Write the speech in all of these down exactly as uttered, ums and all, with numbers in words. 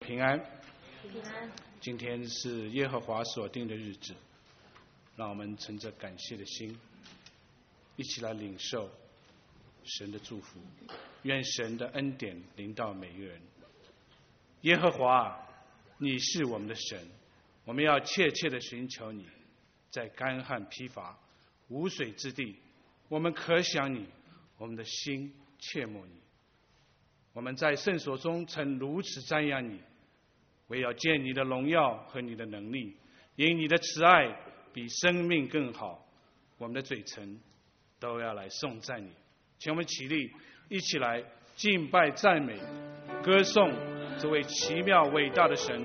平安。 平安。 今天是耶和华所定的日子，让我们存着感谢的心，一起来领受神的祝福。愿神的恩典临到每一个人。耶和华，你是我们的神，我们要切切的寻求你。在干旱疲乏、无水之地，我们可想你，我们的心切慕你。我们在圣所中曾如此瞻仰你，我要见你的荣耀和你的能力，因你的慈爱比生命更好。我们的嘴唇都要来颂赞你。请我们起立，一起来敬拜赞美歌颂这位奇妙伟大的神。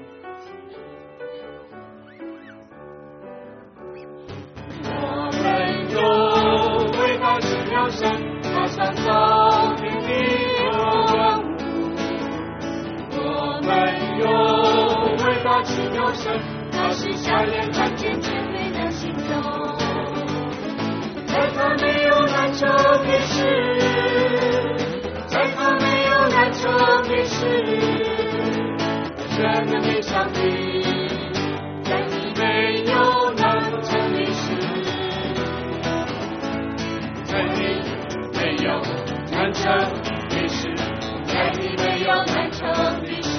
我们有伟大奇妙神，他创造天地和万物。我们有伟大奇妙神，他使瞎眼看见，瘸腿能行走。在他没有难成的事，在他没有难成的事，全能的上帝，在你没有难成的事，在你没有难成的事，在你没有难成的事。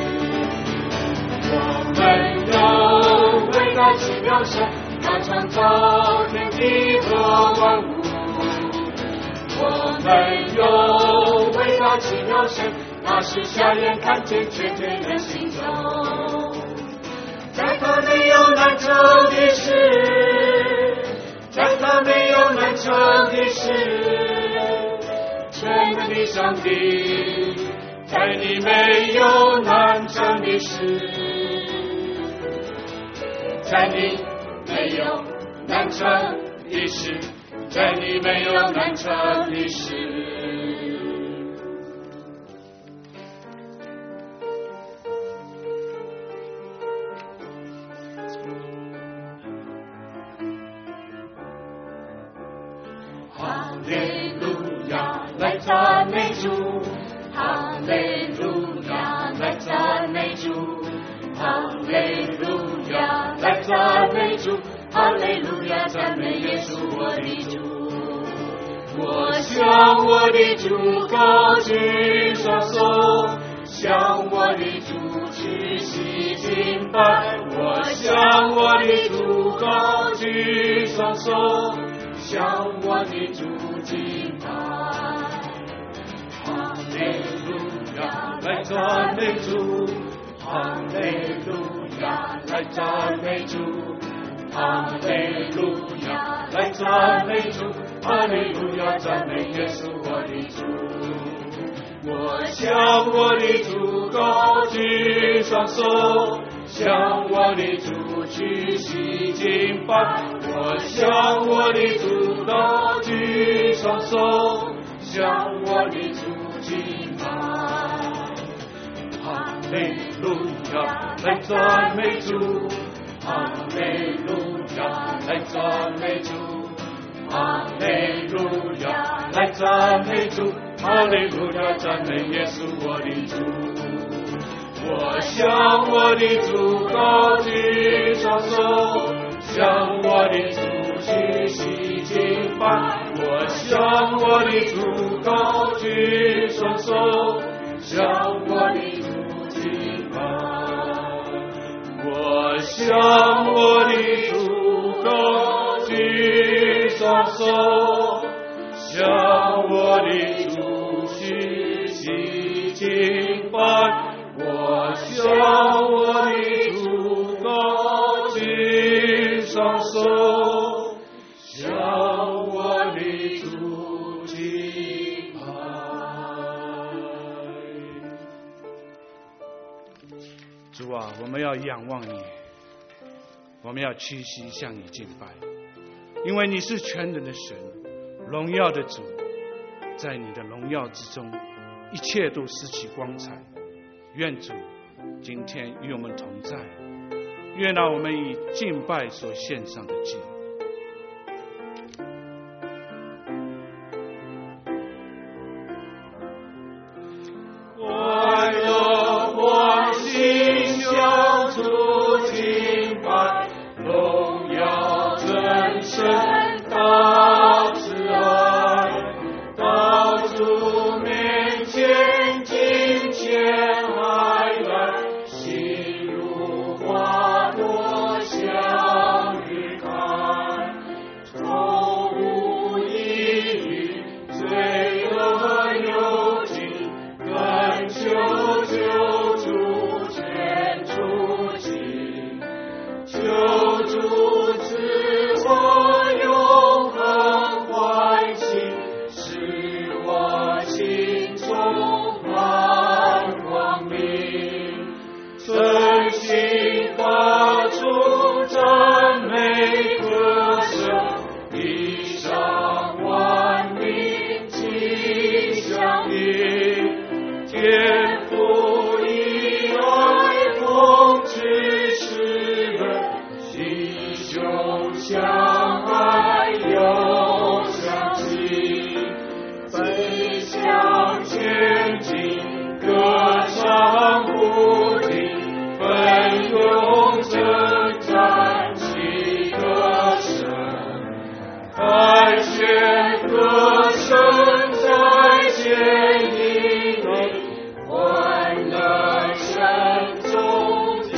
我们有伟大奇妙神，他创造天地和万物。我们有伟大奇妙神，他使瞎眼看见，瘸腿能行走。在他没有难成的事，在他没有难成的事，全能的上帝，在你没有难成的事，在你没有难成的事，在你没有难成的事。哈利路亚，来赞美主！哈利路亚，来赞美主！哈利路亚，来赞美主！哈利路亚，赞美耶稣我的主！我向我的主高举双手，向我的主屈膝敬拜。我向我的主高举双手，向我的主敬拜。哈利路亚，来赞美主！哈利路亚，来赞美主！哈利路亚，来赞美主！哈利路亚，赞美耶稣我的主！我向我的主高举双手，向我的主屈膝敬拜。我向我的主高举双手，向我的主敬拜。哈利路亚，来赞美主！哈利路亚，来赞美主！哈利路亚，来赞美主！哈利路亚，赞美耶稣我的主！我向我的主高举双手，向我的主屈膝敬拜。我向我的主高举双手，向我的主敬拜。我向我的主高举双手，向我的主屈膝敬拜。我向我的主高举双手，向我的主敬拜。 主啊，我们要仰望你，我们要屈膝向你敬拜，因为你是全能的神，荣耀的主。在你的荣耀之中，一切都失去光彩。愿主今天与我们同在，愿让我们以敬拜所献上的祭。 快乐欢喜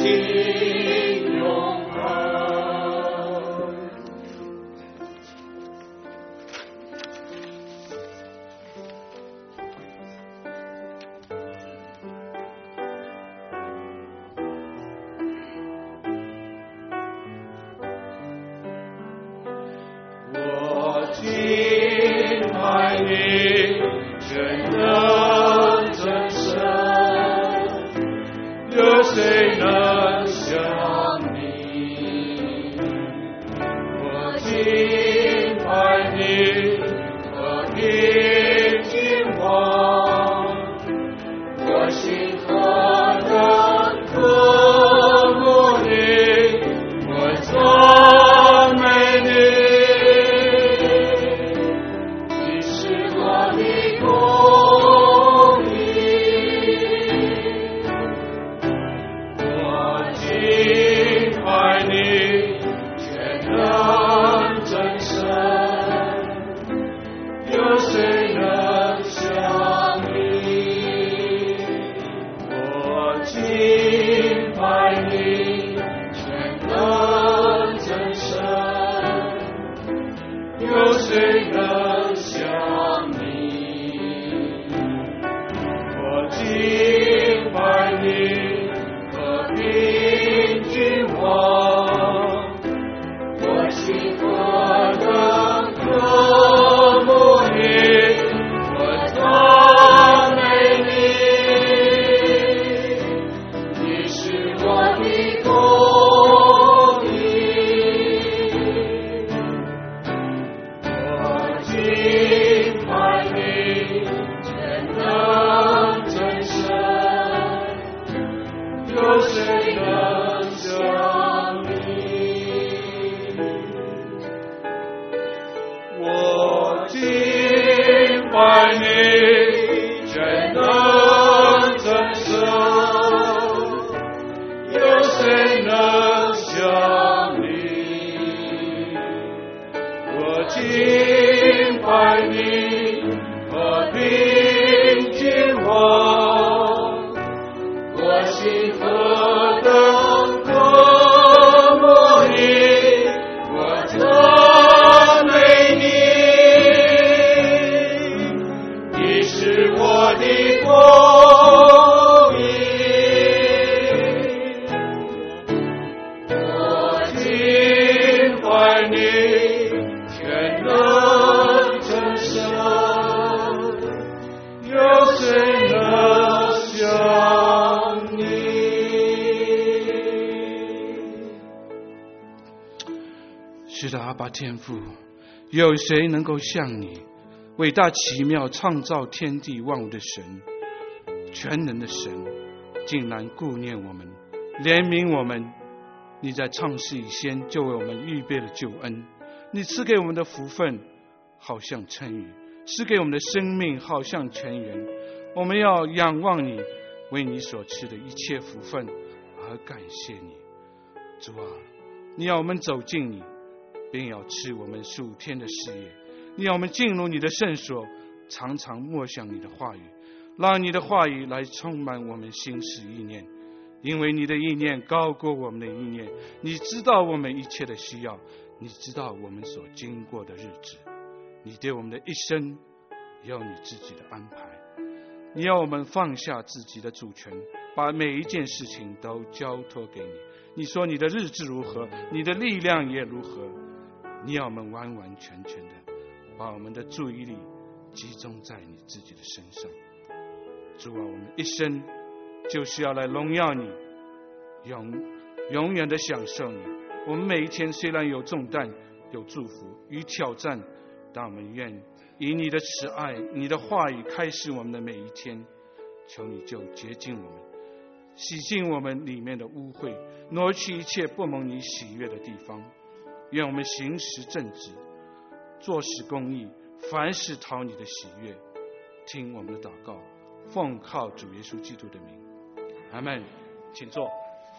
天父，有谁能够像你伟大奇妙创造天地万物的神，全能的神，竟然顾念我们，怜悯我们？你在创世以先就为我们预备了救恩，你赐给我们的福分好像春雨，赐给我们的生命好像泉源。我们要仰望你，为你所赐的一切福分而感谢你。主啊，你要我们走进你，便要赐我们属天的事业。你要我们进入你的圣所，常常默想你的话语，让你的话语来充满我们心思意念，因为你的意念高过我们的意念。你知道我们一切的需要，你知道我们所经过的日子，你对我们的一生有你自己的安排。你要我们放下自己的主权，把每一件事情都交托给你。你说你的日子如何，你的力量也如何。你要我们完完全全的把我们的注意力集中在你自己的身上。主啊，我们一生就是要来荣耀你，永永远的享受你。我们每一天虽然有重担，有祝福与挑战，但我们愿以你的慈爱，你的话语开示我们的每一天。求你就洁净我们，洗净我们里面的污秽，挪去一切不蒙你喜悦的地方。愿我们行事正直，做事公义，凡事讨你的喜悦。听我们的祷告，奉靠主耶稣基督的名，阿们。请坐。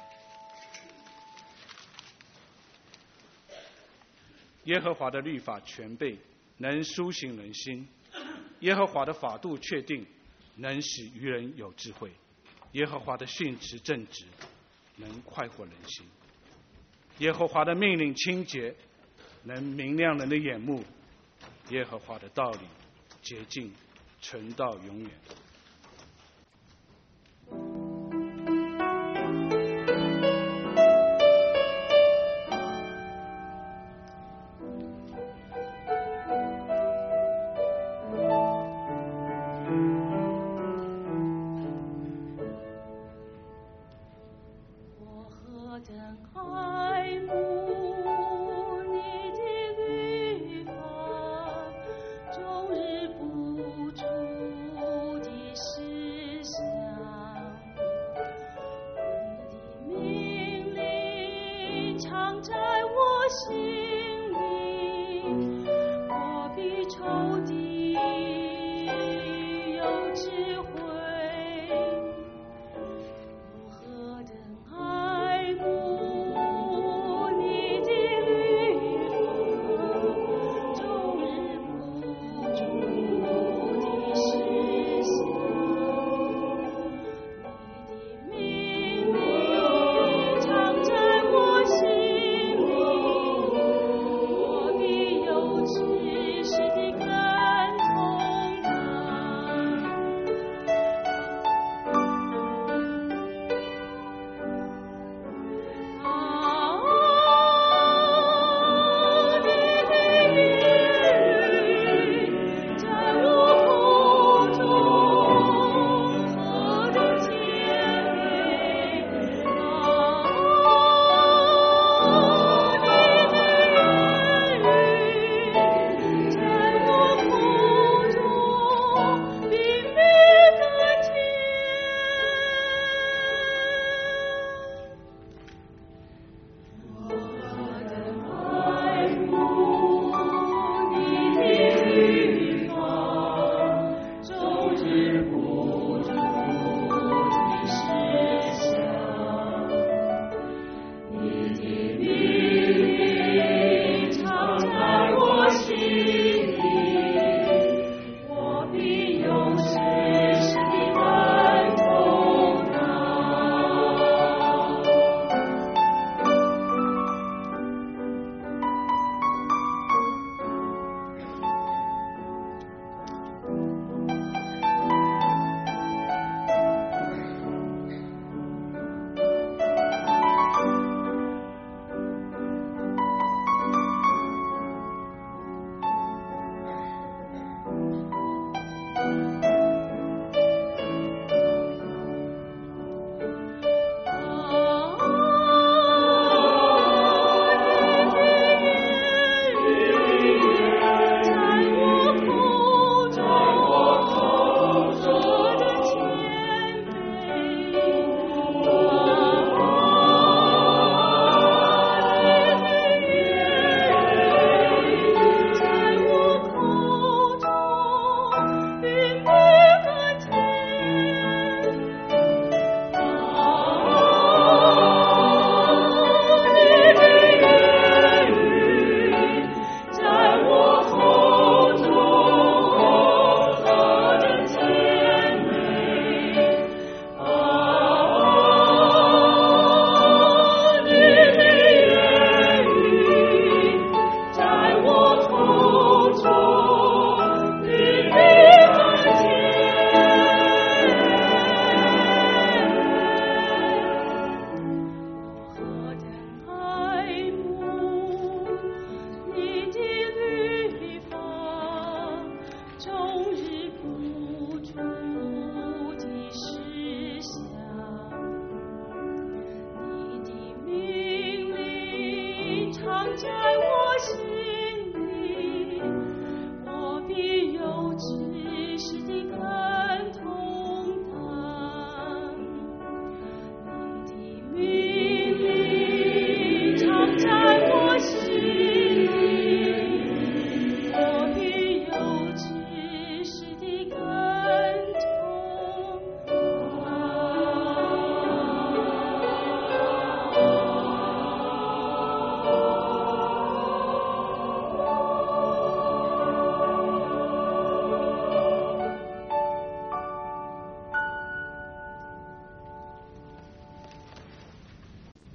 耶和华的律法全备，能苏醒人心；耶和华的法度确定，能使愚人有智慧。耶和华的训词正直， 能快活人心。耶和华的命令清洁，能明亮人的眼目。耶和华的道理洁净，存到永远。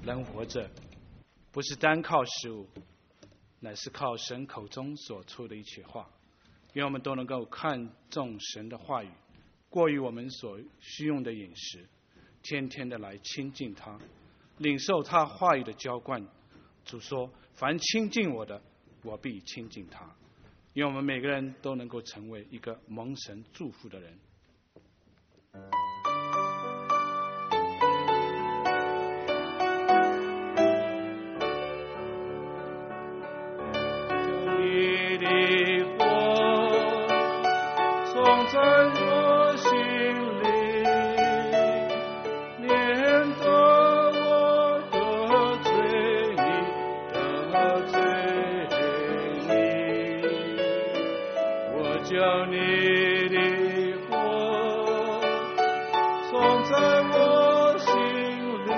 人活着不是单靠食物，乃是靠神口中所出的一切话。愿我们都能够看重神的话语，过于我们所需用的饮食，天天的来亲近他，领受他话语的浇灌。主说：凡亲近我的，我必亲近他。愿我们每个人都能够成为一个蒙神祝福的人。你的火总在我心里，念得我得罪你，得罪你。我叫你的火总在我心里，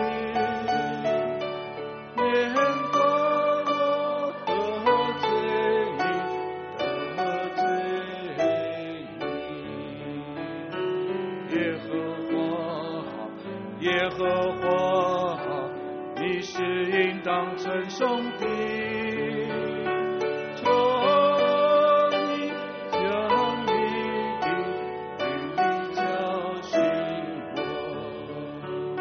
念得我得罪你，得罪你。耶和华，耶和华，你是应当称颂的。求你将你的律例教训我，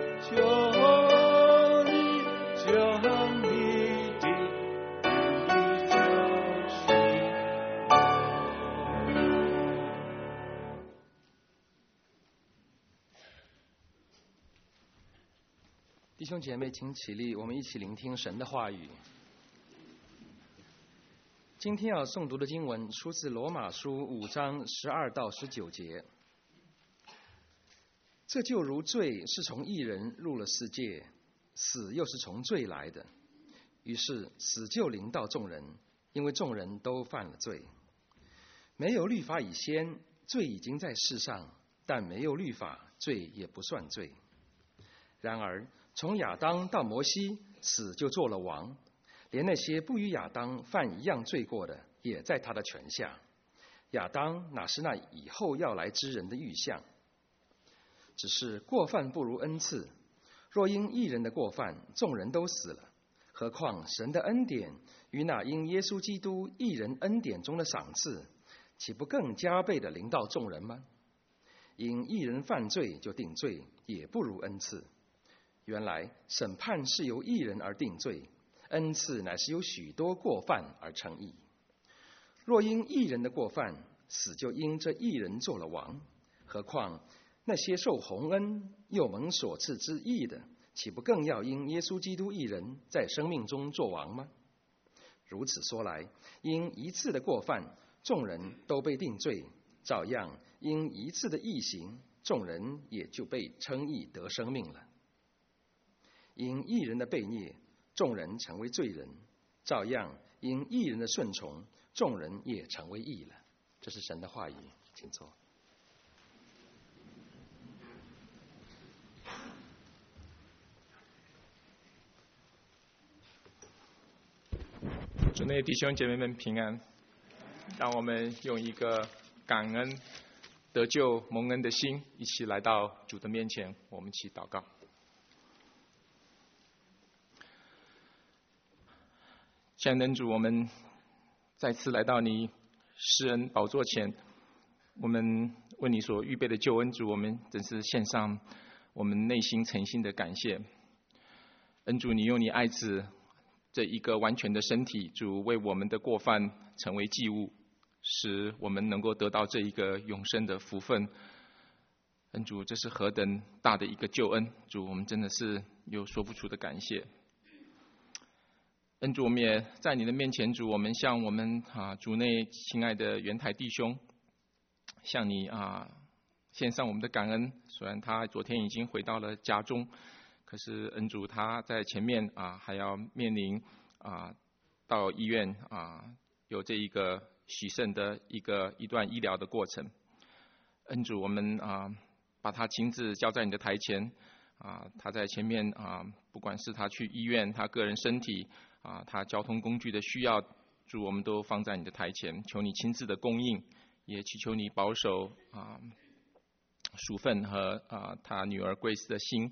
求你将你的律例教训我。 弟兄姐妹，请起立，我们一起聆听神的话语。今天要诵读的经文出自罗马书五章十二到十九节。这就如罪是从一人入了世界，死又是从罪来的，于是死就临到众人，因为众人都犯了罪。没有律法以先，罪已经在世上，但没有律法，罪也不算罪。然而从亚当到摩西，死就做了王，连那些不与亚当犯一样罪过的，也在他的权下。亚当哪是那以后要来之人的预像？只是过犯不如恩赐。若因一人的过犯，众人都死了，何况神的恩典与那因耶稣基督一人恩典中的赏赐，岂不更加倍的临到众人吗？因一人犯罪就定罪，也不如恩赐。原来审判是由一人而定罪，恩赐乃是由许多过犯而称义。若因一人的过犯，死就因这一人做了王，何况那些受洪恩又蒙所赐之义的，岂不更要因耶稣基督一人在生命中做王吗？如此说来，因一次的过犯，众人都被定罪，照样因一次的义行，众人也就被称义得生命了。因一人的悖逆，众人成为罪人，照样因一人的顺从，众人也成为义了。这是神的话语，请坐。 主内弟兄姐妹们平安，让我们用一个感恩得救蒙恩的心，一起来到主的面前，我们一起祷告。亲爱的主，我们再次来到你施恩宝座前，我们为你所预备的救恩，主，我们真是献上我们内心诚心的感谢。恩主，你用你爱子这一个完全的身体，主为我们的过犯成为祭物，使我们能够得到这一个永生的福分。恩主，这是何等大的一个救恩！主，我们真的是有说不出的感谢。恩主，我们也在你的面前，主，我们向我们啊主内亲爱的元台弟兄，向你啊献上我们的感恩。虽然他昨天已经回到了家中，可是恩主他在前面啊还要面临啊到医院啊有这一个洗肾的一个一段医疗的过程。恩主，我们啊把他亲自交在你的台前啊，他在前面啊，不管是他去医院，他个人身体啊，他交通工具的需要，主，我们都放在你的台前，求你亲自的供应，也祈求你保守啊淑芬和啊他女儿贵斯的心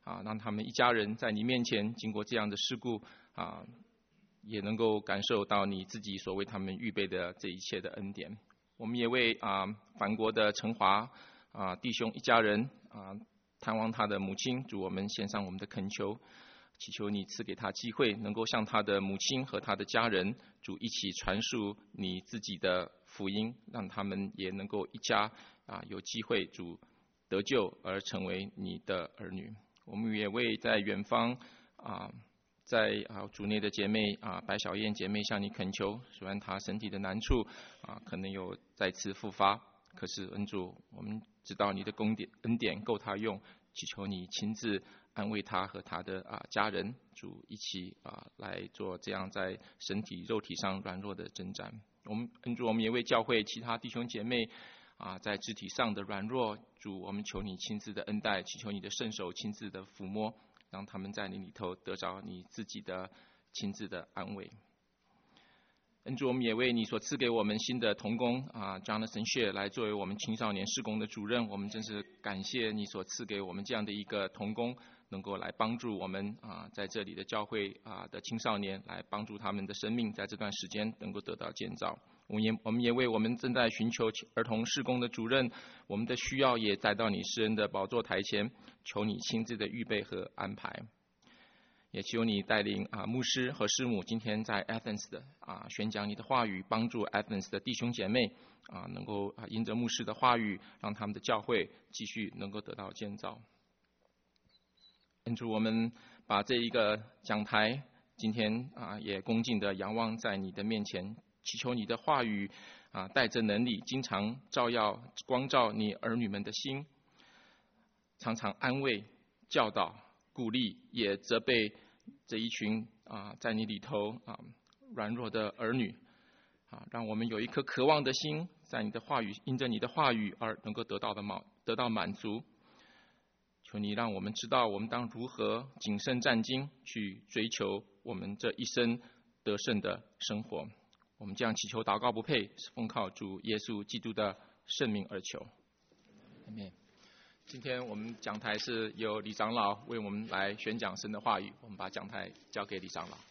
啊，让他们一家人在你面前经过这样的事故啊，也能够感受到你自己所为他们预备的这一切的恩典。我们也为啊梵国的陈华啊弟兄一家人啊探望他的母亲，主我们献上我们的恳求，祈求你赐给他机会，能够向他的母亲和他的家人主一起传述你自己的福音，让他们也能够一家啊有机会主得救而成为你的儿女。我们也为在远方啊。在啊主内的姐妹啊白小燕姐妹向你恳求，虽然她身体的难处啊可能有再次复发，可是恩主，我们知道你的功典恩典够她用，祈求你亲自安慰她和她的啊家人，主一起啊来做这样在身体肉体上软弱的征战。我们恩主，我们也为教会其他弟兄姐妹啊在肢体上的软弱，主我们求你亲自的恩待，祈求你的圣手亲自的抚摸，让他们在你里头得着你自己的亲自的安慰。恩主，我们也为你所赐给我们新的同工啊 Jonathan Shea 来作为我们青少年事工的主任，我们真是感谢你所赐给我们这样的一个同工，能够来帮助我们啊在这里的教会啊的青少年，来帮助他们的生命在这段时间能够得到建造。我们也我们也为我们正在寻求儿童事工的主任，我们的需要也带到你施恩的宝座台前，求你亲自的预备和安排。也求你带领啊牧师和师母今天在 Athens 的啊宣讲你的话语，帮助 Athens 的弟兄姐妹啊能够啊因着牧师的话语，让他们的教会继续能够得到建造。恩主，我们把这一个讲台今天啊也恭敬的仰望在你的面前，祈求你的话语啊带着能力，经常照耀光照你儿女们的心，常常安慰教导鼓励，也责备这一群啊在你里头啊软弱的儿女啊，让我们有一颗渴望的心，在你的话语因着你的话语而能够得到的满得到满足。求你让我们知道我们当如何谨慎战兢，去追求我们这一生得胜的生活。我们这样祈求祷告不配，是奉靠主耶稣基督的圣名而求。阿们。今天我们讲台是由李长老为我们来宣讲神的话语，我们把讲台交给李长老。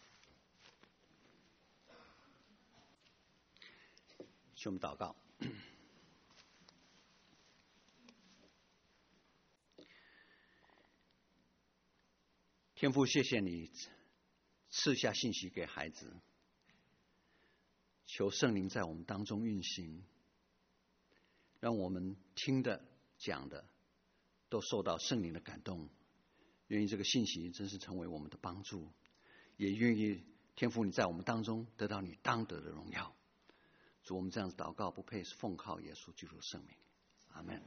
请我们祷告。天父，谢谢你赐下信息给孩子，求圣灵在我们当中运行，让我们听的讲的都受到圣灵的感动，愿意这个信息真是成为我们的帮助，也愿意天父你在我们当中得到你当得的荣耀。主，我们这样子祷告不配，是奉靠耶稣基督的圣名，阿们。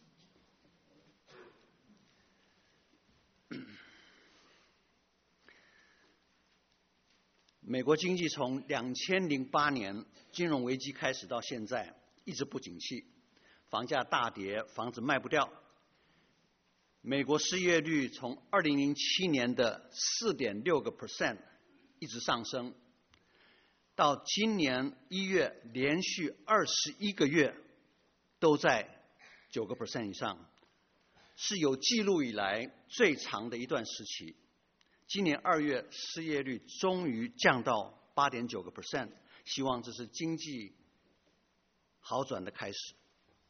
美国经济从两千零八年金融危机开始到现在一直不景气，房价大跌，房子卖不掉。美国失业率从二零零七年的四点六个 percent 一直上升，到今年一月连续二十一个月都在九个 percent 以上，是有记录以来最长的一段时期。今年二月失业率终于降到八点九个 percent， 希望这是经济好转的开始。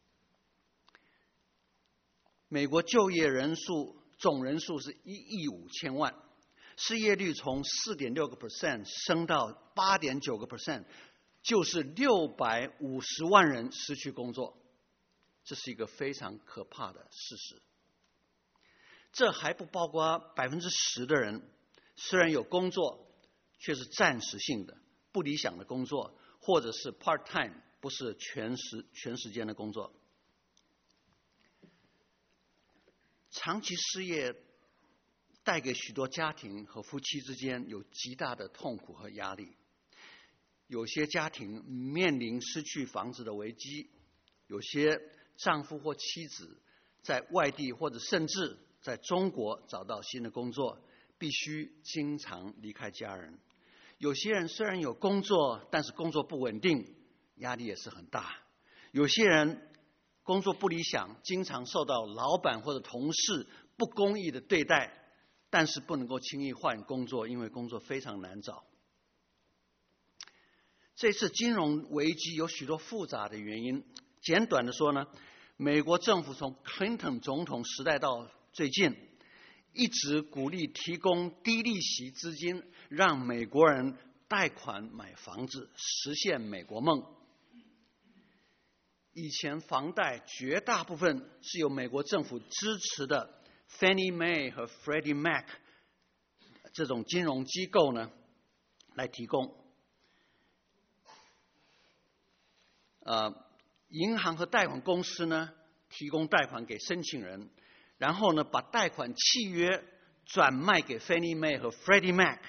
美国就业人数总人数是一亿五千万，失业率从四点六个 percent 升到八点九个 percent， 就是六百五十万人失去工作，这是一个非常可怕的事实。这还不包括百分之十的人，虽然有工作，却是暂时性的、不理想的工作，或者是 part time， 不是全时全时间的工作。长期失业带给许多家庭和夫妻之间有极大的痛苦和压力。有些家庭面临失去房子的危机，有些丈夫或妻子在外地或者甚至在中国找到新的工作，必须经常离开家人。有些人虽然有工作，但是工作不稳定，压力也是很大。有些人工作不理想，经常受到老板或者同事不公义的对待， 但是不能够轻易换工作，因为工作非常难找。这次金融危机有许多复杂的原因，简短的说呢，美国政府从 Clinton 总统时代到最近，一直鼓励提供低利息资金，让美国人贷款买房子，实现美国梦。以前房贷绝大部分是由美国政府支持的 Fannie Mae 和 Freddie Mac 这种金融机构呢来提供。呃，银行和贷款公司呢提供贷款给申请人，然后呢把贷款契约转卖给 Fannie Mae 和 Freddie Mac，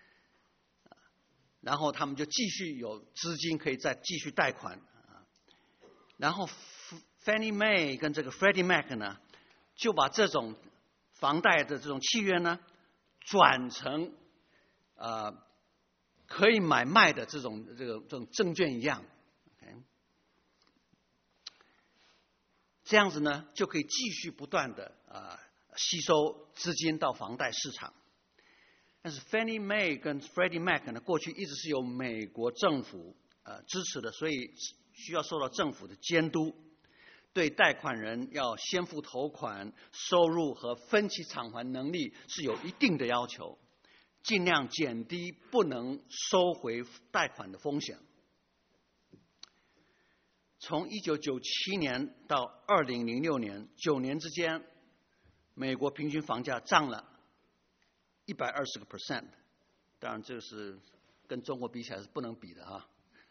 然后他们就继续有资金可以再继续贷款。然后 Fannie Mae 跟这个 Freddie Mac 呢，就把这种房贷的这种契约呢，转成呃可以买卖的这种这个这种证券一样。Okay? 这样子呢，就可以继续不断的呃吸收资金到房贷市场。但是 Fannie Mae 跟 Freddie Mac 呢，过去一直是由美国政府呃支持的，所以需要受到政府的监督，对贷款人要先付头款、收入和分期偿还能力是有一定的要求，尽量减低不能收回贷款的风险。从一九九七年到二零零六年，九年之间，美国平均房价涨了一百二十个 percent， 当然这个是跟中国比起来是不能比的啊。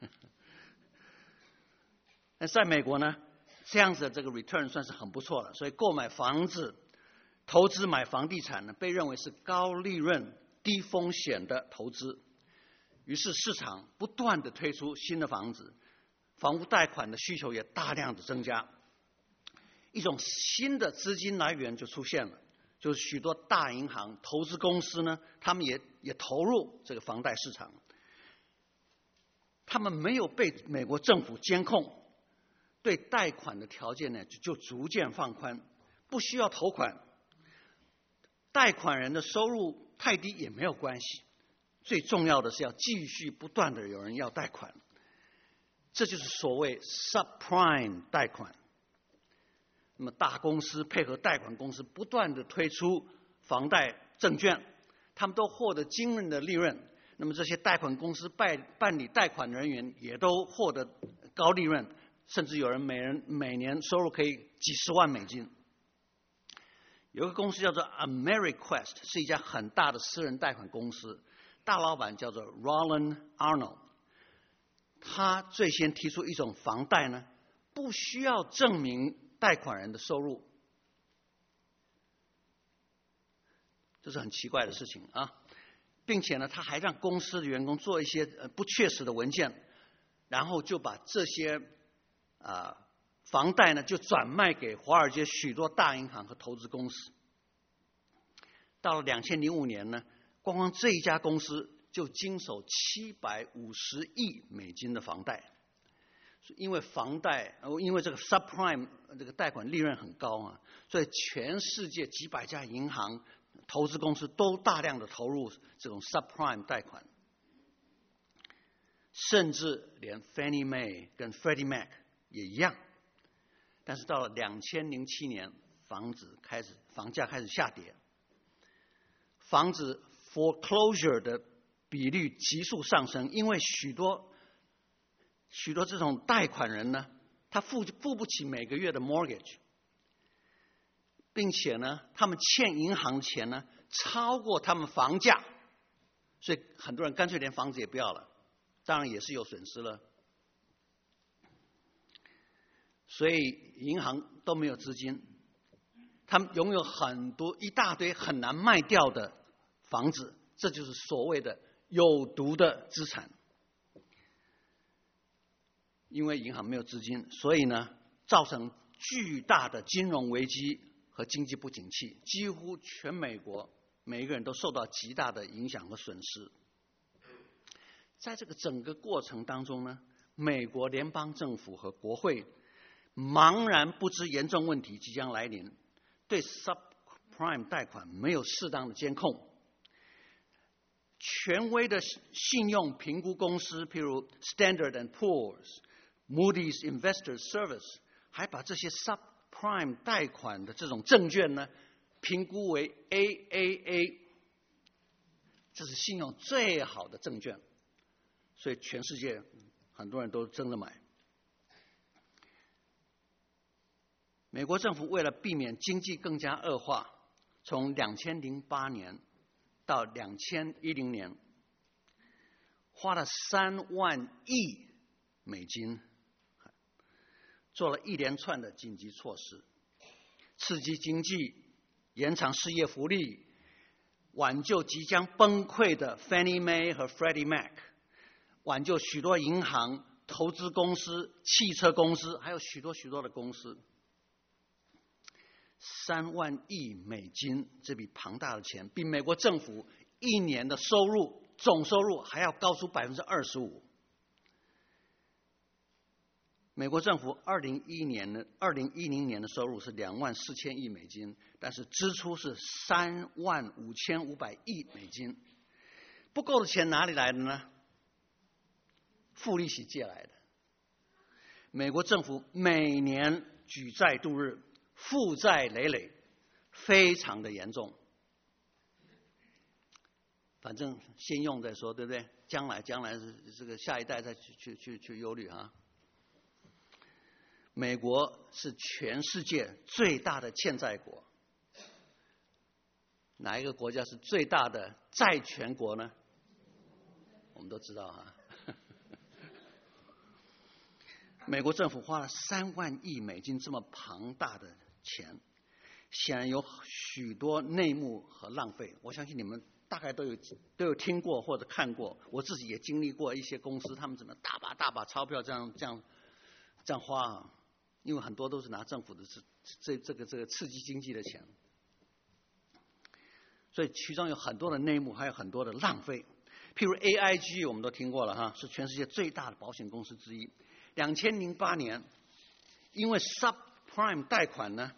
那在美国呢，这样子的这个 return 算是很不错了，所以购买房子、投资买房地产呢，被认为是高利润、低风险的投资。于是市场不断的推出新的房子，房屋贷款的需求也大量的增加，一种新的资金来源就出现了，就是许多大银行、投资公司呢，他们也也投入这个房贷市场。他们没有被美国政府监控，对贷款的条件呢就逐渐放宽，不需要头款，贷款人的收入太低也没有关系，最重要的是要继续不断的有人要贷款，这就是所谓 subprime 贷款。那么大公司配合贷款公司不断的推出房贷证券，他们都获得惊人的利润。那么这些贷款公司办办理贷款人员也都获得高利润，甚至有人每人每年收入可以几十万美金。有个公司叫做 Ameriquest， 是一家很大的私人贷款公司，大老板叫做 Roland Arnold。他最先提出一种房贷呢，不需要证明贷款人的收入，这是很奇怪的事情啊。并且呢，他还让公司的员工做一些不确实的文件，然后就把这些啊、呃、房贷呢就转卖给华尔街许多大银行和投资公司。到了两千零五年呢，光光这一家公司就经手七百五十亿美金的房贷。因为房贷，因为这个 subprime 这个贷款利润很高啊，所以全世界几百家银行、投资公司都大量的投入这种 subprime 贷款，甚至连 Fannie Mae 跟 Freddie Mac 也一样。但是到了两千零七年，房子开始房价开始下跌，房子 foreclosure 的比率急速上升，因为许多许多这种贷款人呢，他付付不起每个月的 mortgage， 并且呢，他们欠银行的钱呢超过他们房价，所以很多人干脆连房子也不要了，当然也是有损失了。所以银行都没有资金，他们拥有很多一大堆很难卖掉的房子，这就是所谓的有毒的资产。因为银行没有资金，所以呢，造成巨大的金融危机和经济不景气，几乎全美国每一个人都受到极大的影响和损失。在这个整个过程当中呢，美国联邦政府和国会茫然不知严重问题即将来临，对 subprime subprime 贷款没有适当的监控。权威的信用评估公司，譬如 Standard and Poor's、Moody's Investors Service， 还把这些 subprime 贷款的这种证券呢，评估为 A A A， 这是信用最好的证券，所以全世界很多人都争着买。美国政府为了避免经济更加恶化，从两千零八年到两千一零年，花了三万亿美金，做了一连串的紧急措施，刺激经济，延长失业福利，挽救即将崩溃的 Fannie Mae 和 Freddie Mac， 挽救许多银行、投资公司、汽车公司，还有许多许多的公司。三万亿美金，这笔庞大的钱，比美国政府一年的收入总收入还要高出百分之二十五。美国政府二零一年的二零一零年的收入是两万四千亿美金，但是支出是三万五千五百亿美金。不够的钱哪里来的呢？付利息借来的。美国政府每年举债度日，负债累累，非常的严重。反正先用再说，对不对？将来将来这个下一代再去去去去忧虑啊。美国是全世界最大的欠债国，哪一个国家是最大的债权国呢？我们都知道啊。美国政府花了三万亿美金这么庞大的钱，显然有许多内幕和浪费。我相信你们大概都有都有听过或者看过，我自己也经历过一些公司，他们怎么大把大把钞票这样这样这样花啊？因为很多都是拿政府的这这这个这个刺激经济的钱，所以其中有很多的内幕，还有很多的浪费。譬如 A I G， 我们都听过了哈，是全世界最大的保险公司之一。两千零八年，因为 subprime 贷款呢，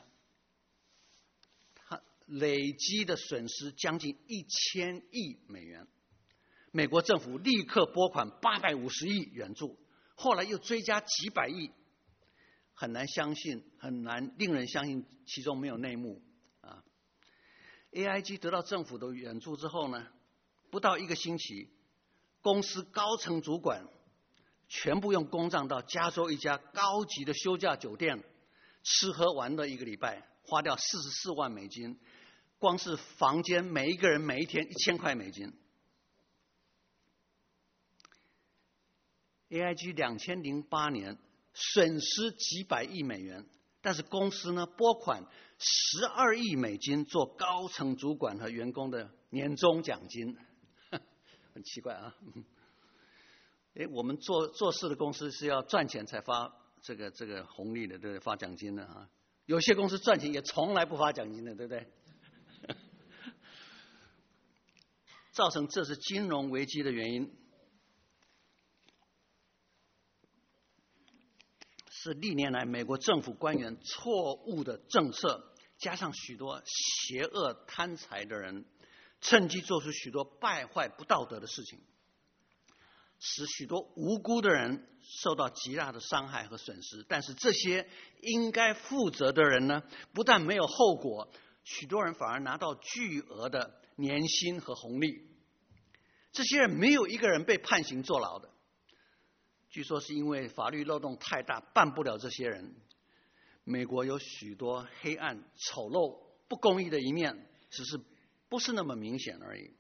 它累积的损失将近一千亿美元，美国政府立刻拨款八百五十亿援助，后来又追加几百亿，很难相信，很难令人相信其中没有内幕啊。A I G 得到政府的援助之后呢，不到一个星期，公司高层主管全部用公账到加州一家高级的休假酒店吃喝玩乐一个礼拜，花掉四十四万美金，光是房间每一个人每一天一千块美金。A I G 两千零八年损失几百亿美元，但是公司呢拨款十二亿美金做高层主管和员工的年终奖金，很奇怪啊。哎，我们做做事的公司是要赚钱才发这个这个红利的，对不对？发奖金的啊。有些公司赚钱也从来不发奖金的，对不对？造成这是金融危机的原因，是历年来美国政府官员错误的政策，加上许多邪恶贪财的人，趁机做出许多败坏不道德的事情，使许多无辜的人受到极大的伤害和损失。但是这些应该负责的人呢，不但没有后果，许多人反而拿到巨额的年薪和红利。这些人没有一个人被判刑坐牢的，据说是因为法律漏洞太大，办不了这些人。美国有许多黑暗、丑陋、不公义的一面，只是不是那么明显而已。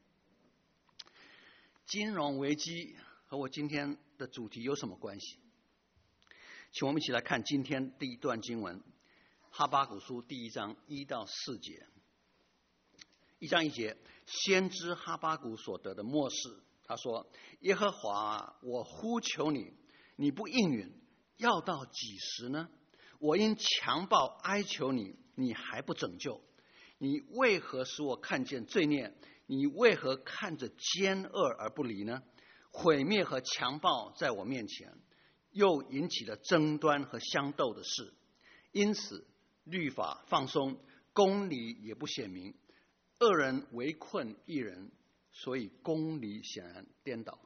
金融危机和我今天的主题有什么关系？请我们一起来看今天第一段经文，哈巴谷书第一章一到四节。一章一节，先知哈巴谷所得的默示，他说：耶和华，我呼求你，你不应允，要到几时呢？我因强暴哀求你，你还不拯救。你为何使我看见罪孽？你为何看着奸恶而不离呢？毁灭和强暴在我面前，又引起了争端和相斗的事。因此律法放松， 公理也不显明，恶人围困义人，所以公理显然颠倒。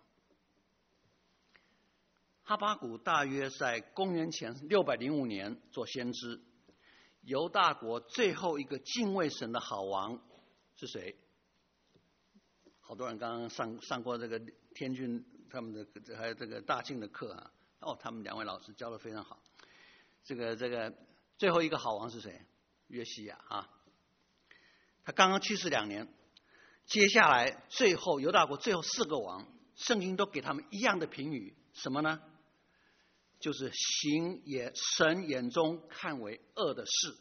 哈巴谷大约在公元前六百零五年做先知。犹大国最后一个敬畏神的好王是谁？好多人刚刚上上过这个天君他们的还有这个大庆的课啊，哦，他们两位老师教的非常好。这个这个最后一个好王是谁？约西亚啊，他刚刚去世两年，接下来最后犹大国最后四个王，圣经都给他们一样的评语，什么呢？就是行也神眼中看为恶的事。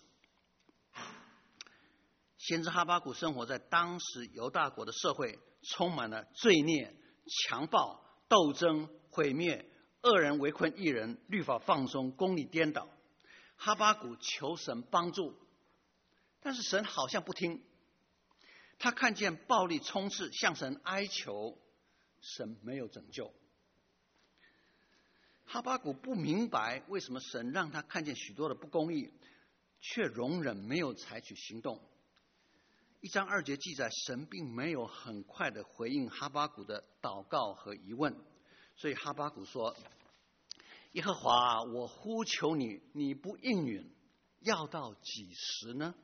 先知哈巴谷生活在当时犹大国的社会，充满了罪孽、强暴、斗争、毁灭，恶人围困义人，律法放松，公理颠倒。哈巴谷求神帮助，但是神好像不听。他看见暴力充斥，向神哀求，神没有拯救。哈巴谷不明白为什么神让他看见许多的不公义，却容忍没有采取行动。一章二节记载，神并没有很快的回应哈巴谷的祷告和疑问，所以哈巴谷说：耶和华，我呼求你，你不应允，要到几时呢？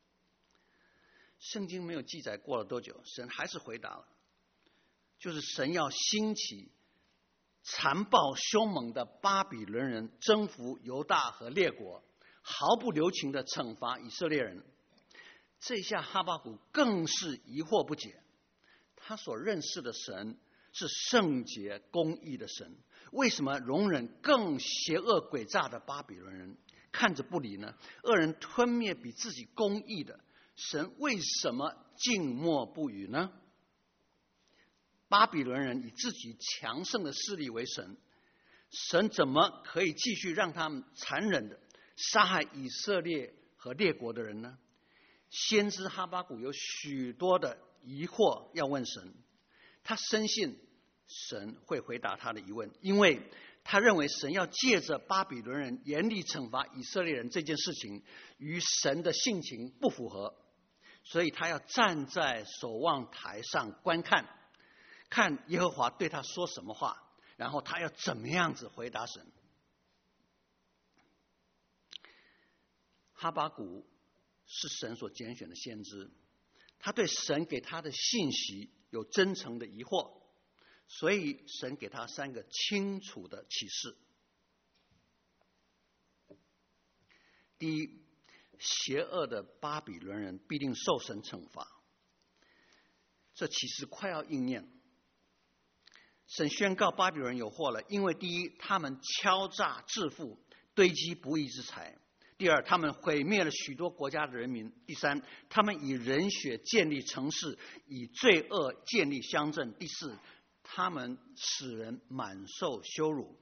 圣经没有记载过了多久，神还是回答了，就是神要兴起残暴凶猛的巴比伦人，征服犹大和列国，毫不留情的惩罚以色列人。这下哈巴谷更是疑惑不解，他所认识的神是圣洁公义的神，为什么容忍更邪恶诡诈的巴比伦人，看着不理呢？恶人吞灭比自己公义的，神为什么静默不语呢？巴比伦人以自己强盛的势力为神，神怎么可以继续让他们残忍的杀害以色列和列国的人呢？先知哈巴谷有许多的疑惑要问神，他深信神会回答他的疑问，因为他认为神要借着巴比伦人严厉惩罚以色列人这件事情与神的性情不符合，所以他要站在守望台上观看，看耶和华对他说什么话，然后他要怎么样子回答神。哈巴谷是神所拣选的先知，他对神给他的信息有真诚的疑惑，所以神给他三个清楚的启示。第一，邪恶的巴比伦人必定受神惩罚，这启示快要应验。神宣告巴比伦人有祸了，因为第一，他们敲诈致富，堆积不义之财；第二，他们毁灭了许多国家的人民；第三，他们以人血建立城市，以罪恶建立乡镇；第四，他们使人满受羞辱。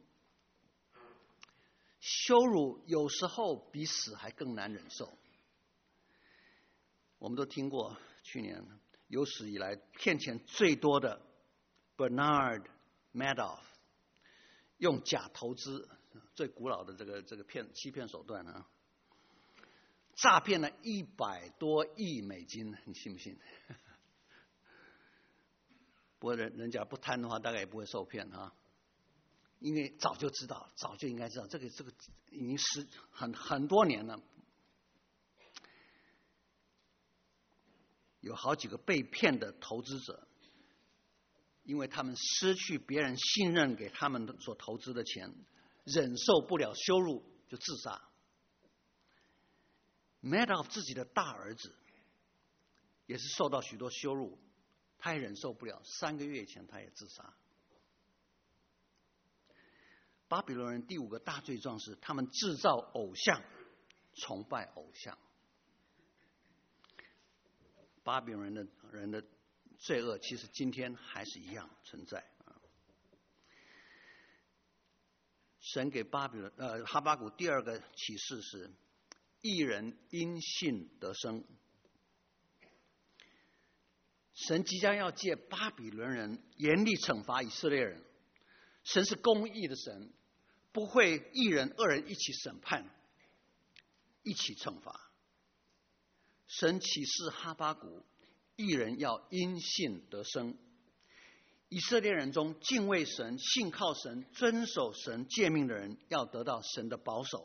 羞辱有时候比死还更难忍受。我们都听过，去年有史以来骗钱最多的 Bernard Madoff 用假投资，最古老的这个这个骗欺骗手段啊，诈骗了一百多亿美金，你信不信？不过人人家不贪的话，大概也不会受骗啊，因为早就知道，早就应该知道，这个这个已经十很很多年了。有好几个被骗的投资者，因为他们失去别人信任给他们所投资的钱，忍受不了羞辱就自杀。Madoff 自己的大儿子也是受到许多羞辱，他也忍受不了，三个月以前他也自杀。巴比伦人第五个大罪状是他们制造偶像，崇拜偶像。巴比伦人的人的罪恶其实今天还是一样存在。神给巴比伦呃哈巴谷第二个启示是，义人因信得生。神即将要借巴比伦人严厉惩罚以色列人。神是公义的神，不会义人恶人一起审判，一起惩罚。 神启示哈巴谷，义人要因信得生。以色列人中敬畏神、信靠神、遵守神诫命的人，要得到神的保守。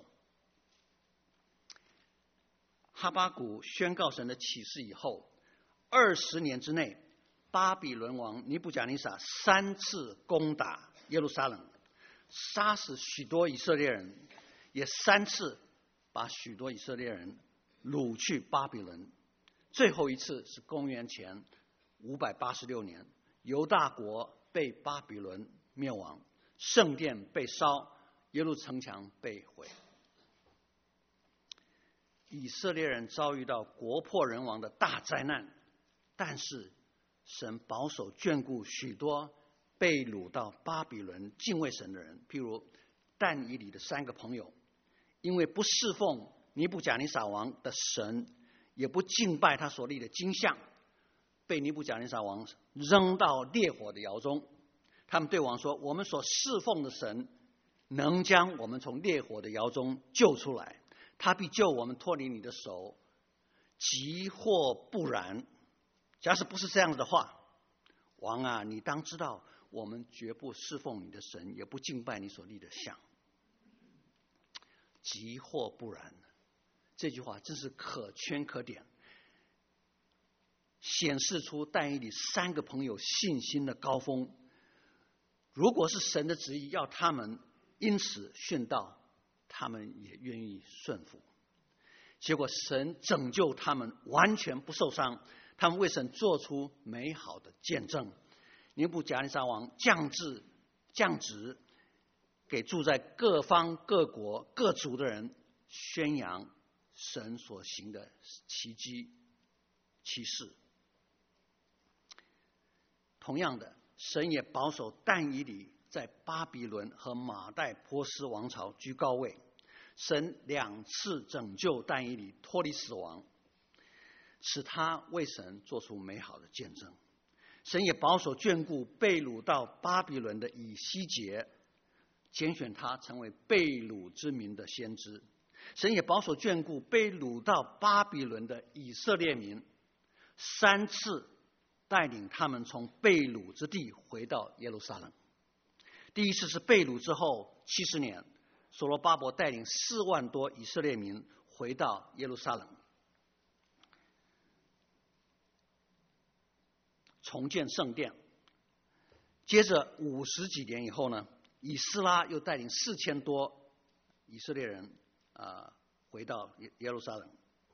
哈巴谷宣告神的启示以后，二十年之内，巴比伦王尼布甲尼撒三次攻打耶路撒冷，杀死许多以色列人，也三次把许多以色列人掳去巴比伦。最后一次是公元前五百八十六年，犹大国被巴比伦灭亡，圣殿被烧，耶路城墙被毁。以色列人遭遇到国破人亡的大灾难，但是神保守眷顾许多被掳到巴比伦敬畏神的人，譬如但以理的三个朋友，因为不侍奉尼布甲尼撒王的神，也不敬拜他所立的金像，被尼布甲尼撒王扔到烈火的窑中。他们对王说：我们所侍奉的神能将我们从烈火的窑中救出来，他必救我们脱离你的手，即或不然。假使不是这样子的话，王啊，你当知道，我们绝不侍奉你的神，也不敬拜你所立的像。即或不然，这句话真是可圈可点，显示出但以理三个朋友信心的高峰。如果是神的旨意要他们因此殉道，他们也愿意顺服。结果神拯救他们，完全不受伤，他们为神做出美好的见证。尼布甲尼撒王降旨降旨给住在各方各国各族的人，宣扬神所行的奇迹奇事。同样的，神也保守但以理在巴比伦和马代波斯王朝居高位。神两次拯救但以理脱离死亡，使他为神做出美好的见证。神也保守眷顾被掳到巴比伦的以西结，拣选他成为被掳之民的先知。神也保守眷顾被掳到巴比伦的以色列民，三次带领他们从被掳之地回到耶路撒冷。第一次是被掳之后七十年，所罗巴伯带领四万多以色列民回到耶路撒冷，重建圣殿。接着五十几年以后呢，以斯拉又带领四千多以色列人啊、呃、回到耶耶路撒冷。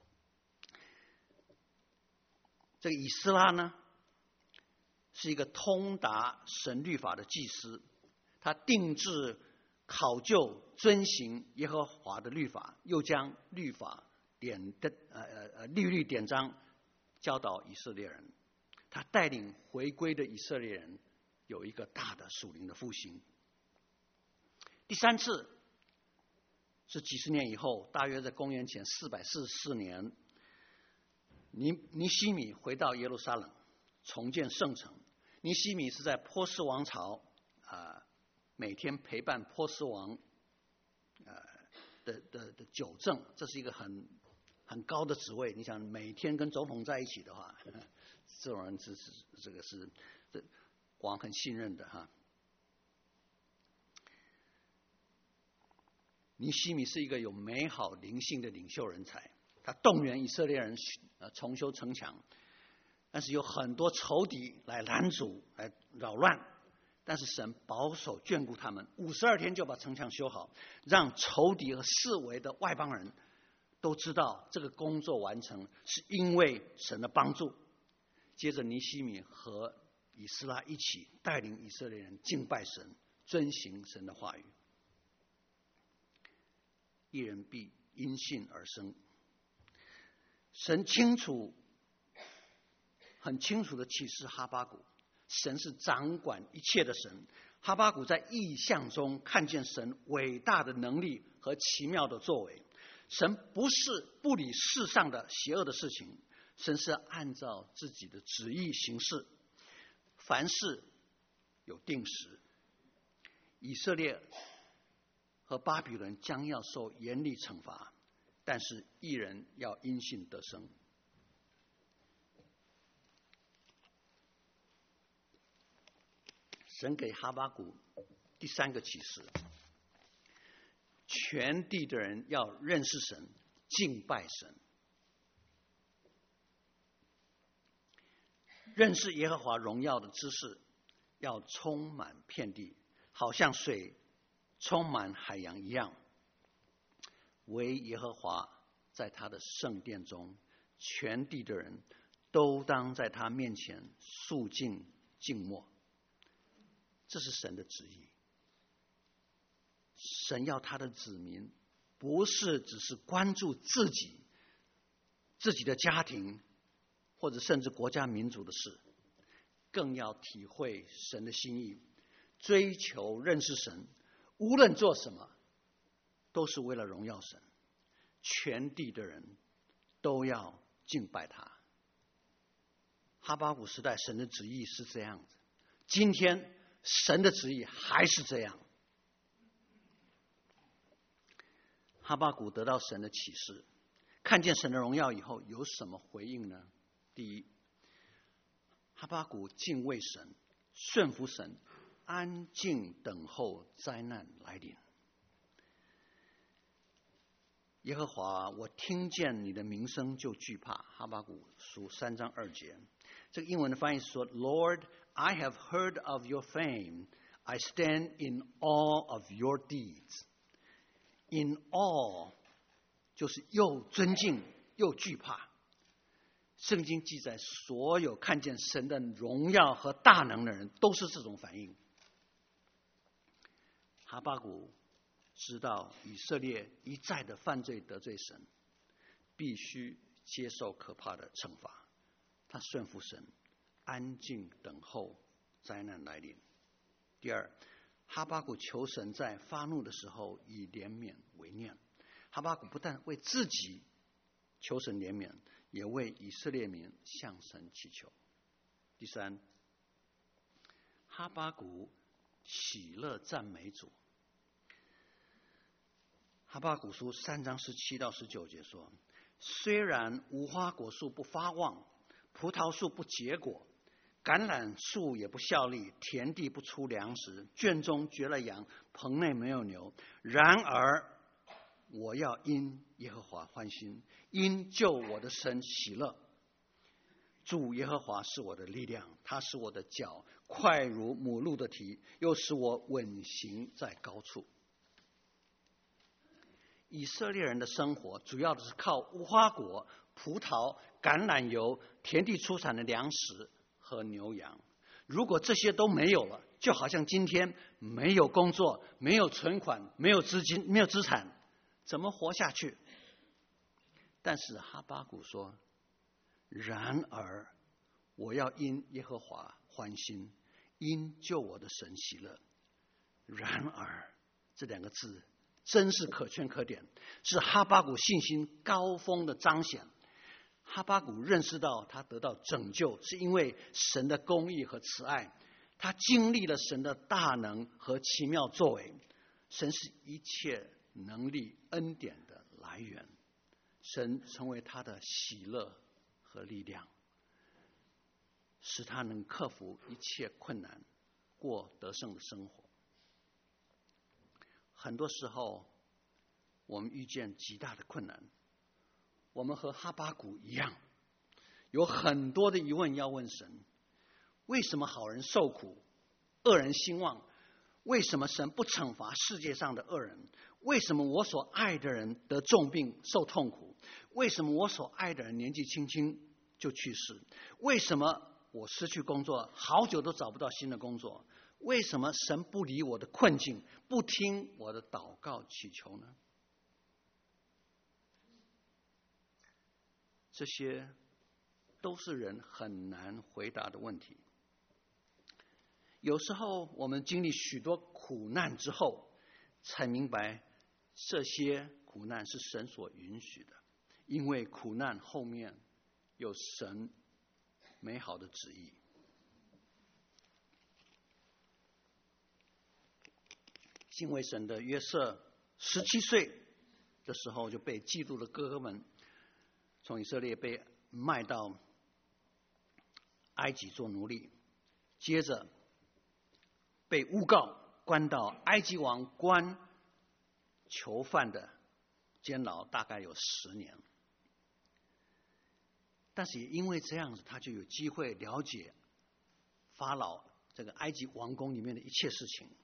这个以斯拉呢，是一个通达神律法的祭司，他定制考究遵行耶和华的律法，又将律法典的呃呃律律典章教导以色列人。他带领回归的以色列人有一个大的属灵的复兴。第三次是几十年以后，大约在公元前四百四十四年，尼尼希米回到耶路撒冷，重建圣城。尼希米是在波斯王朝啊、呃，每天陪伴波斯王呃的的的九政，这是一个很很高的职位。你想每天跟总统在一起的话，呵呵这种人是是这个是这王很信任的哈。尼希米是一个有美好灵性的领袖人才，他动员以色列人呃重修城墙，但是有很多仇敌来拦阻、来扰乱，但是神保守眷顾他们，五十二天就把城墙修好，让仇敌和四围的外邦人都知道这个工作完成是因为神的帮助。接着尼希米和以斯拉一起带领以色列人敬拜神，遵行神的话语。一人必因信而生。神清楚很清楚的启示哈巴谷，神是掌管一切的神。哈巴谷在异象中看见神伟大的能力和奇妙的作为。神不是不理世上的邪恶的事情，神是按照自己的旨意行事，凡事有定时。以色列和巴比伦将要受严厉惩罚，但是义人要因信得生。 神给哈巴谷第三个启示：全地的人要认识神，敬拜神。认识耶和华荣耀的知识要充满遍地，好像水充满海洋一样。唯耶和华在他的圣殿中，全地的人都当在他面前肃静静默。这是神的旨意。神要他的子民不是只是关注自己、自己的家庭，或者甚至国家民族的事，更要体会神的心意，追求认识神，无论做什么，都是为了荣耀神。全地的人都要敬拜他。哈巴谷时代，神的旨意是这样子，今天神的旨意还是这样。哈巴谷得到神的启示，看见神的荣耀以后，有什么回应呢？第一，哈巴谷敬畏神，顺服神，安静等候灾难来临。耶和华，我听见你的名声就惧怕。哈巴谷书三章二节，这个英文的翻译是说 ：Lord, I have heard of your fame. I stand in awe of your deeds. In awe 就是又尊敬又惧怕。圣经记载，所有看见神的荣耀和大能的人都是这种反应。哈巴谷知道以色列一再的犯罪得罪神，必须接受可怕的惩罚。他顺服神，安静等候灾难来临。第二，哈巴谷求神在发怒的时候以怜悯为念。哈巴谷不但为自己求神怜悯，也为以色列民向神祈求。第三，哈巴谷喜乐赞美主。哈巴谷书三章十七到十九节说：虽然无花果树不发旺，葡萄树不结果，橄榄树也不效力，田地不出粮食，圈中绝了羊，棚内没有牛，然而我要因耶和华欢心，因救我的神喜乐。主耶和华是我的力量，他使我的脚快如母鹿的蹄，又使我稳行在高处。以色列人的生活主要的是靠无花果、葡萄、橄榄油、田地出产的粮食和牛羊。如果这些都没有了，就好像今天没有工作、没有存款、没有资金、没有资产，怎么活下去？但是哈巴谷说：然而我要因耶和华欢心，因救我的神喜乐。然而这两个字真是可圈可点，是哈巴谷信心高峰的彰显。哈巴谷认识到他得到拯救是因为神的公义和慈爱，他经历了神的大能和奇妙作为。神是一切能力恩典的来源，神成为他的喜乐和力量，使他能克服一切困难，过得胜的生活。很多时候我们遇见极大的困难，我们和哈巴谷一样，有很多的疑问要问神：为什么好人受苦，恶人兴旺？为什么神不惩罚世界上的恶人？为什么我所爱的人得重病受痛苦？为什么我所爱的人年纪轻轻就去世？为什么我失去工作，好久都找不到新的工作？为什么神不理我的困境，不听我的祷告祈求呢？这些都是人很难回答的问题。有时候我们经历许多苦难之后，才明白这些苦难是神所允许的，因为苦难后面有神美好的旨意。敬畏神的约瑟十七岁的时候就被嫉妒的哥哥们从以色列被卖到埃及做奴隶，接着被诬告关到埃及王关囚犯的监牢，大概有十年。但是也因为这样子，他就有机会了解法老这个埃及王宫里面的一切事情。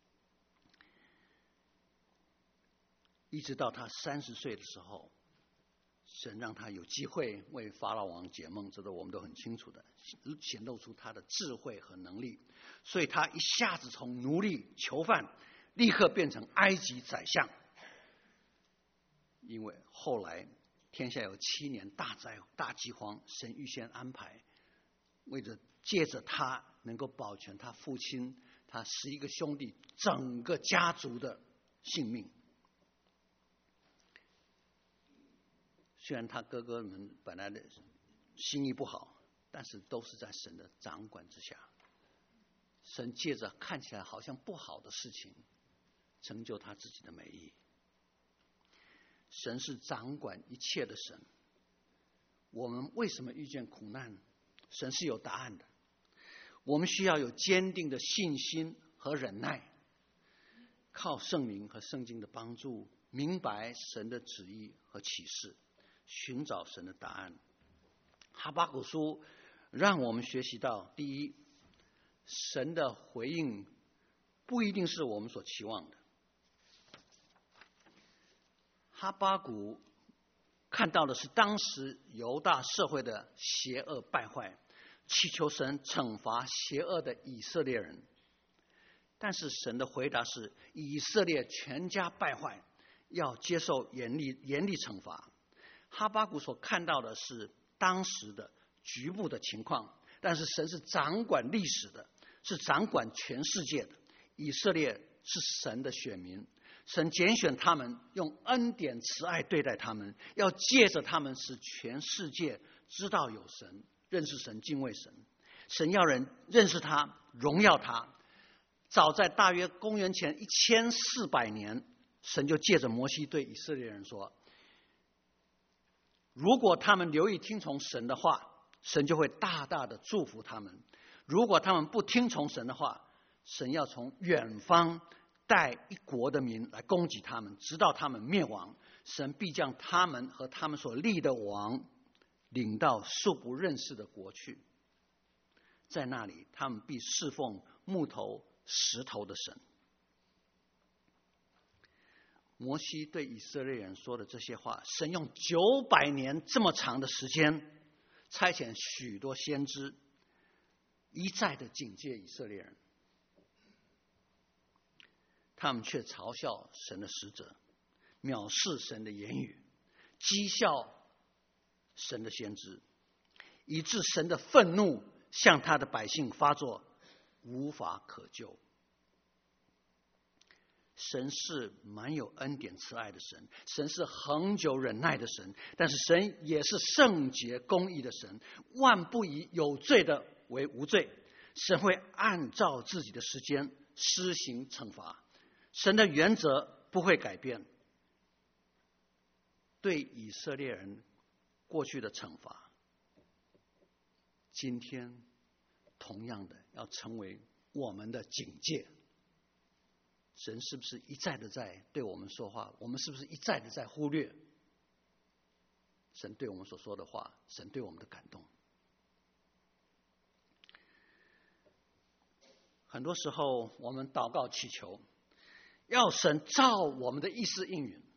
一直到他三十岁的时候，神让他有机会为法老王解梦，这个我们都很清楚的，显露出他的智慧和能力。所以他一下子从奴隶囚犯立刻变成埃及宰相。因为后来天下有七年大灾大饥荒，神预先安排，为着借着他能够保全他父亲他十一个兄弟整个家族的性命。虽然他哥哥们本来的心意不好，但是都是在神的掌管之下。神借着看起来好像不好的事情，成就他自己的美意。神是掌管一切的神。我们为什么遇见苦难？神是有答案的。我们需要有坚定的信心和忍耐，靠圣灵和圣经的帮助，明白神的旨意和启示，寻找神的答案。哈巴谷书让我们学习到，第一，神的回应不一定是我们所期望的。哈巴谷看到的是当时犹大社会的邪恶败坏，祈求神惩罚邪恶的以色列人。但是神的回答是，以色列全家败坏，要接受严厉严厉惩罚。哈巴谷所看到的是当时的局部的情况，但是神是掌管历史的，是掌管全世界的。以色列是神的选民，神拣选他们，用恩典慈爱对待他们，要借着他们使全世界知道有神，认识神，敬畏神。神要人认识他，荣耀他。早在大约公元前一千四百年，神就借着摩西对以色列人说，如果他们留意听从神的话，神就会大大的祝福他们；如果他们不听从神的话，神要从远方带一国的民来攻击他们，直到他们灭亡。神必将他们和他们所立的王领到素不认识的国去，在那里他们必侍奉木头石头的神。摩西对以色列人说的这些话，神用九百年这么长的时间，差遣许多先知，一再的警戒以色列人，他们却嘲笑神的使者，藐视神的言语，讥笑神的先知，以致神的愤怒向他的百姓发作，无法可救。神是满有恩典慈爱的神，神是恒久忍耐的神，但是神也是圣洁公义的神，万不以有罪的为无罪。神会按照自己的时间施行惩罚，神的原则不会改变。对以色列人过去的惩罚，今天同样的要成为我们的警戒。神是不是一再的在对我们说话？我们是不是一再的在忽略神对我们所说的话，神对我们的感动？很多时候我们祷告祈求，要神照我们的意思应允，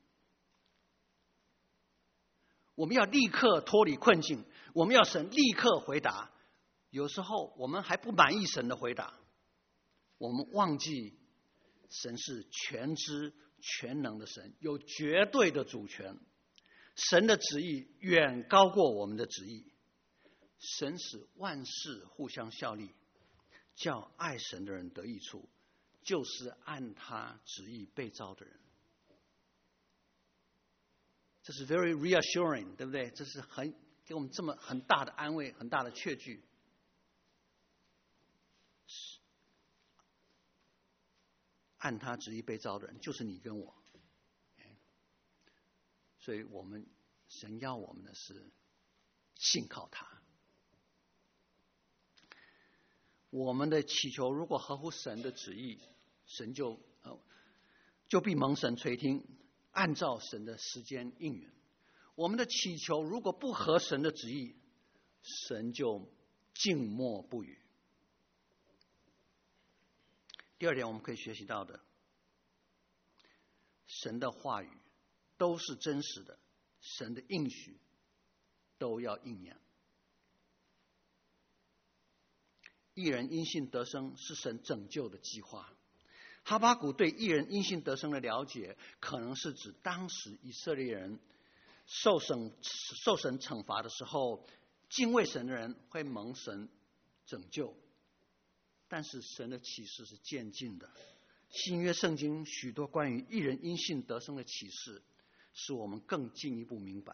我们要立刻脱离困境，我们要神立刻回答。有时候我们还不满意神的回答，我们忘记神是全知全能的神，有绝对的主权。神的旨意远高过我们的旨意。神使万事互相效力，叫爱神的人得益处，就是按他旨意被召的人。这是 very reassuring， 对不对？这是很给我们这么很大的安慰，很大的确据。按他旨意被召的人，就是你跟我。所以我们神要我们的是信靠他。 我们的祈求如果合乎神的旨意，神就呃就必蒙神垂听，按照神的时间应允。我们的祈求如果不合神的旨意，神就静默不语。第二点我们可以学习到的，神的话语都是真实的，神的应许都要应验。义人因信得生是神拯救的计划。哈巴谷对义人因信得生的了解，可能是指当时以色列人受神受神惩罚的时候，敬畏神的人会蒙神拯救。但是神的启示是渐进的，新约圣经许多关于义人因信得生的启示，使我们更进一步明白，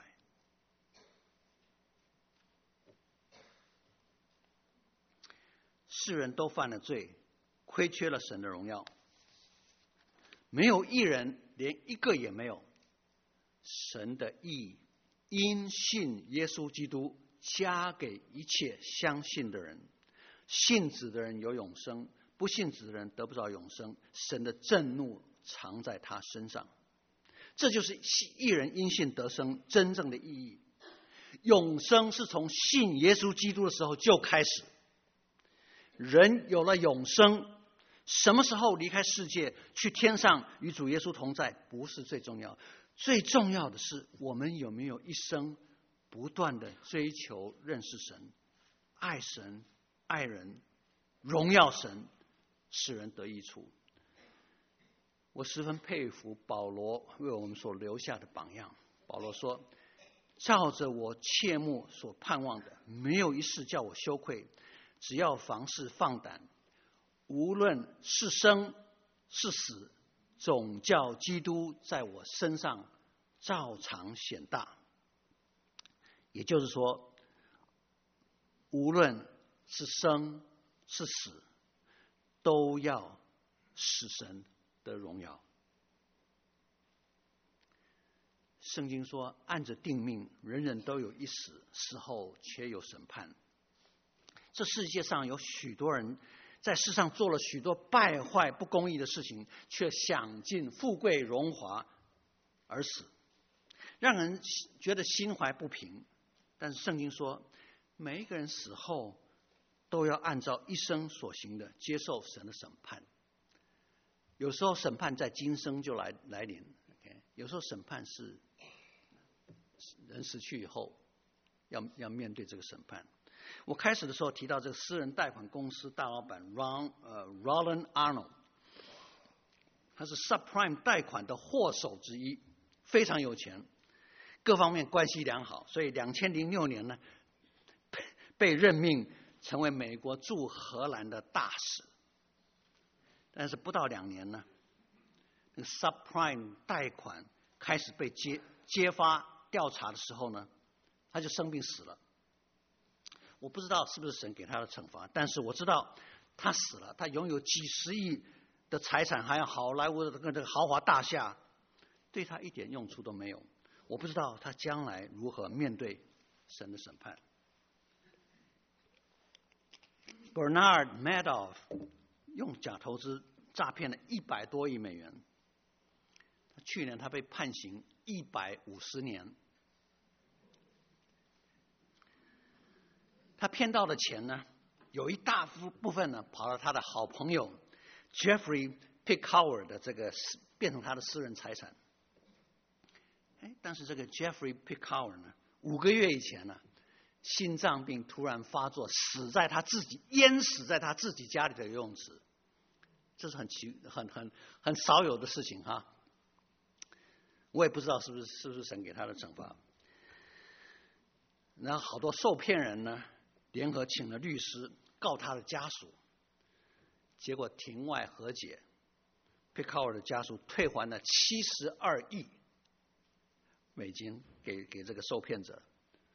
世人都犯了罪，亏缺了神的荣耀，没有义人，连一个也没有。神的义因信耶稣基督加给一切相信的人，信子的人有永生，不信子的人得不着永生。神的震怒藏在他身上，这就是义人因信得生真正的意义。永生是从信耶稣基督的时候就开始，人有了永生，什么时候离开世界去天上与主耶稣同在不是最重要，最重要的是我们有没有一生不断的追求认识神，爱神爱人，荣耀神，使人得益处。我十分佩服保罗为我们所留下的榜样。保罗说，照着我切慕所盼望的，没有一事叫我羞愧，只要凡事放胆，无论是生是死，总叫基督在我身上照常显大。也就是说，无论是生是死，都要使神的荣耀。圣经说，按着定命，人人都有一死，死后且有审判。这世界上有许多人在世上做了许多败坏不公义的事情，却享尽富贵荣华而死，让人觉得心怀不平。但是圣经说，每一个人死后都要按照一生所行的接受神的审判。有时候审判在今生就来来临， okay? 有时候审判是人死去以后要要面对这个审判。我开始的时候提到这个私人贷款公司大老板 Ron 呃 Roland Arnold， 他是 subprime 贷款的祸首之一，非常有钱，各方面关系良好，所以两千零六年呢被任命成为美国驻荷兰的大使。但是不到两年呢，那个 subprime 贷款开始被揭揭发调查的时候呢，他就生病死了。我不知道是不是神给他的惩罚，但是我知道他死了，他拥有几十亿的财产，还有好莱坞的这个豪华大厦，对他一点用处都没有。我不知道他将来如何面对神的审判。Bernard Madoff 用假投资诈骗了一百多亿美元，去年他被判刑一百五十年。他骗到的钱呢，有一大部分呢跑到他的好朋友 Jeffrey Pickower 的这个变成他的私人财产。哎，但是这个 Jeffrey Pickower 呢，五个月以前呢，心脏病突然发作，死在他自己淹死在他自己家里的游泳池，这是很奇很很很少有的事情哈。我也不知道是不是是不是神给他的惩罚。然后好多受骗人呢，联合请了律师告他的家属，结果庭外和解 ，Pickower 的家属退还了七十二亿美金给给这个受骗者。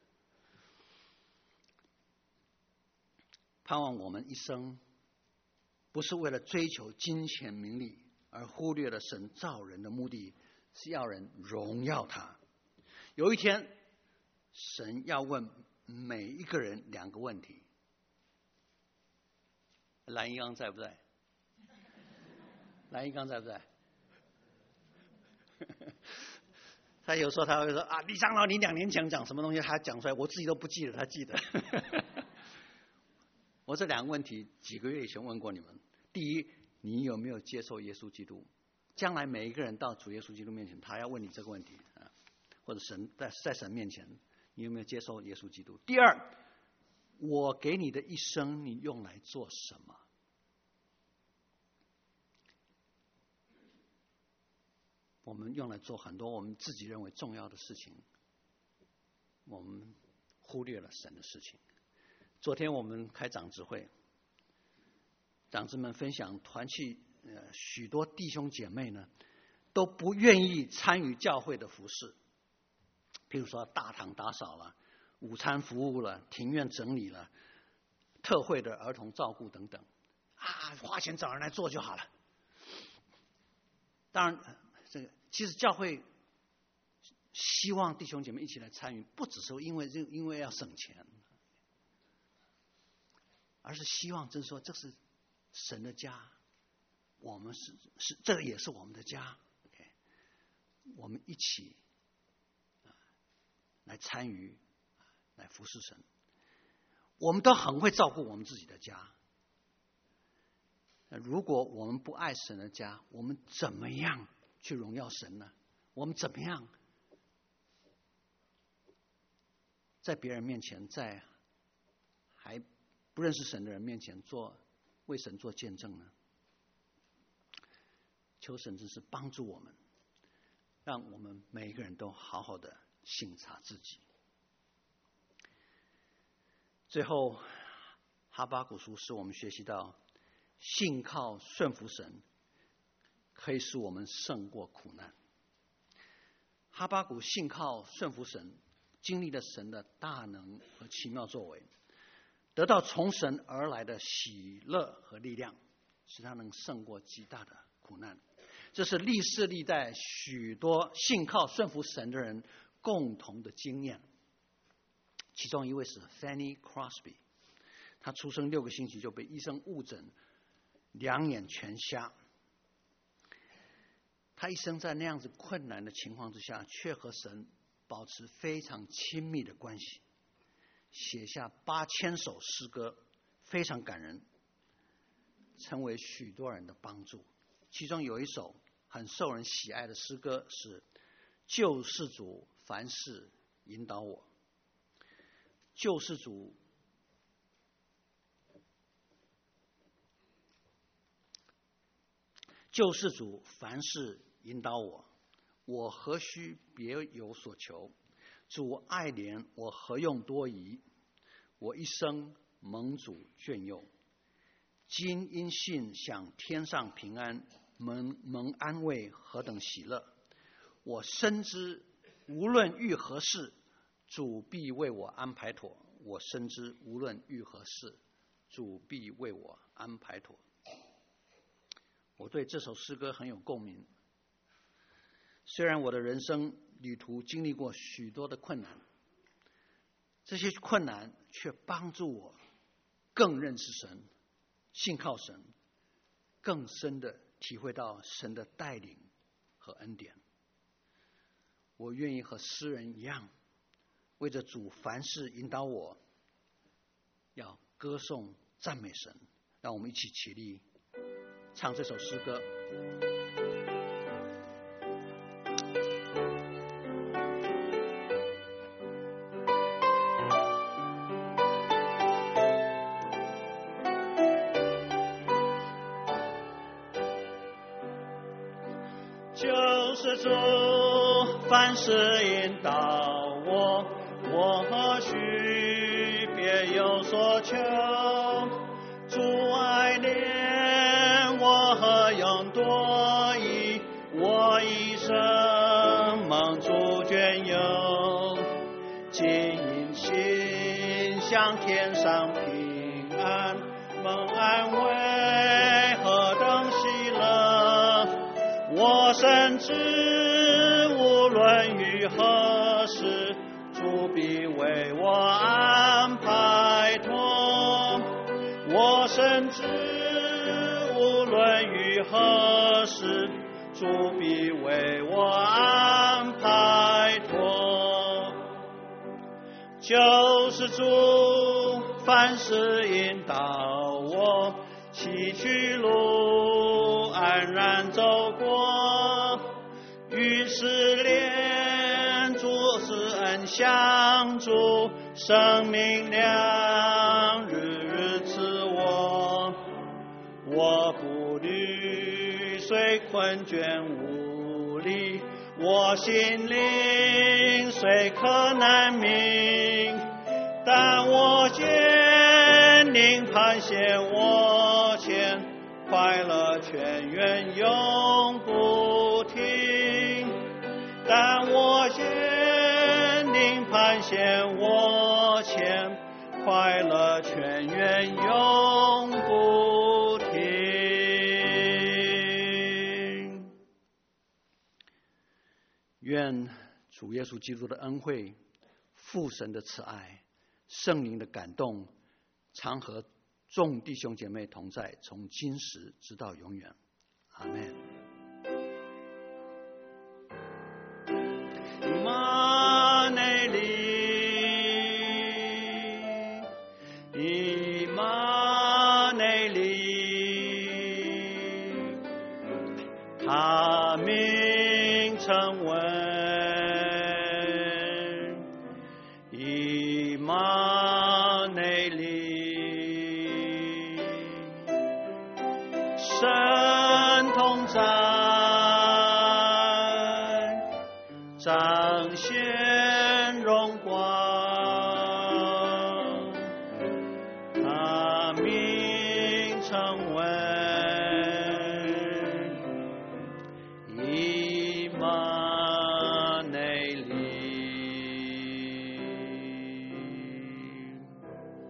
盼望我们一生不是为了追求金钱名利，而忽略了神造人的目的是要人荣耀他。有一天，神要问每一个人两个问题： 蓝一刚在不在？蓝一刚在不在？他有时候他会说啊，李长老，你两年前讲什么东西，他讲出来，我自己都不记得，他记得。我这两个问题几个月以前问过你们。第一，你有没有接受耶稣基督？将来每一个人到主耶稣基督面前，他要问你这个问题啊，或者神在在神面前，你有没有接受耶稣基督？第二，我给你的一生，你用来做什么？我们用来做很多我们自己认为重要的事情，我们忽略了神的事情。昨天我们开长执会，长子们分享团契，呃，许多弟兄姐妹呢都不愿意参与教会的服事，譬如说大堂打扫了、午餐服务了、庭院整理了、特会的儿童照顾等等，啊，花钱找人来做就好了。当然，这个其实教会希望弟兄姐妹一起来参与，不只是因为因为要省钱，而是希望就是说这是神的家，我们是是这个也是我们的家。OK， 我们一起来参与，来服侍神。我们都很会照顾我们自己的家。如果我们不爱神的家，我们怎么样去荣耀神呢？我们怎么样在别人面前，在还不认识神的人面前做为神做见证呢？求神真是帮助我们，让我们每一个人都好好的省察自己。最后，哈巴谷书使我们学习到，信靠顺服神，可以使我们胜过苦难。哈巴谷信靠顺服神，经历了神的大能和奇妙作为，得到从神而来的喜乐和力量，使他能胜过极大的苦难。这是历世历代许多信靠顺服神的人共同的经验。其中一位是 Fanny Crosby， 他出生六个星期就被医生误诊两眼全瞎。他一生在那样子困难的情况之下，却和神保持非常亲密的关系，写下八千首诗歌，非常感人，成为许多人的帮助。其中有一首很受人喜爱的诗歌是“救世主凡事引导我”。救世主救世主凡事引导我，我何须别有所求？主爱怜我何用多疑？我一生蒙主眷佑，今因信享天上平安，蒙蒙安慰何等喜乐！我深知无论遇何事，主必为我安排妥。我深知无论遇何事，主必为我安排妥。我对这首诗歌很有共鸣。虽然我的人生旅途经历过许多的困难，这些困难却帮助我更认识神，信靠神，更深的体会到神的带领和恩典。我愿意和诗人一样，为着主凡事引导我，要歌颂赞美神。让我们一起起立唱这首诗歌。 救世主凡事引导我，我何须别有所求？主爱怜我何用多疑？我一生蒙主眷佑，今因信享天上平安，蒙安慰何等喜乐！我深知无论遇何事，主必为我安排妥。我深知论于何时，主必为我安排妥。就是主凡事引导我，崎岖路安然走过，于是连主施恩相助，生命粮日日赐我。我步履虽困倦无力，我心灵虽可难明，但我坚定磐石我前，快乐泉源永不停。但我坚定磐石我前，快乐泉源永不停。愿主耶稣基督的恩惠、父神的慈爱、圣灵的感动，常和众弟兄姐妹同在，从今时直到永远。阿们。以马内利，以马内利，他名称为以马内利，神同在，彰显荣光。